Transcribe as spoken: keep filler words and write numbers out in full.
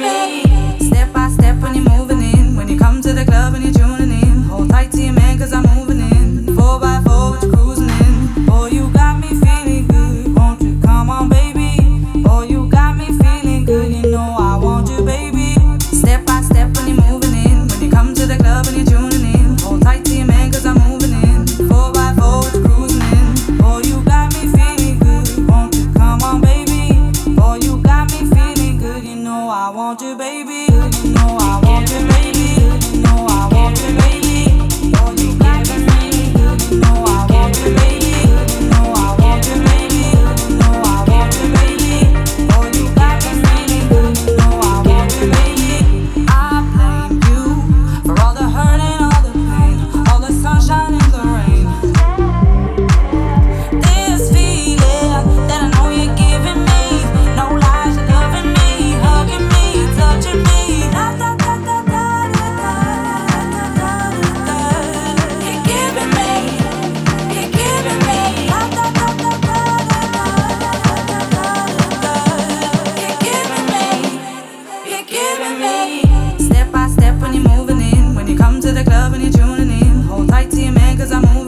me. Step by step when you're moving in. When you come to the club and you're tuning in. Hold tight to your man cause I'm moving in. Four by four with you cruising in. Boy, you got me feeling good. Won't you come on, baby? Boy, you got me feeling good. You know I want you, baby. Step by step when you're moving in. When you come to the club and you're tuning in. Hold tight to your man cause I'm moving in. Four by four with you cruising in. Boy, you got me feeling good. Won't you come on, baby? Boy, you got me feeling good. You know I want you, baby. You know I want you, baby. You know I want you, baby. Boy, you got me feeling good. You know I want you, baby. You know I want you, baby. You know I want you, baby. Boy, you got me feeling good. You know I want you, baby. I blame you for all the hurt and all the pain, all the sunshine and the rain. This feeling that I know you're giving me, no lies, you're loving me, hugging me, touching me. Da, da, da, da, da, da, da, da, da. You're giving me, you're giving me. Da, da, da, da, da, da, da, da, da. You're giving me, you're giving me. Step by step when you're moving in. When you come to the club and you're tuning in. Hold tight to your man cause I'm moving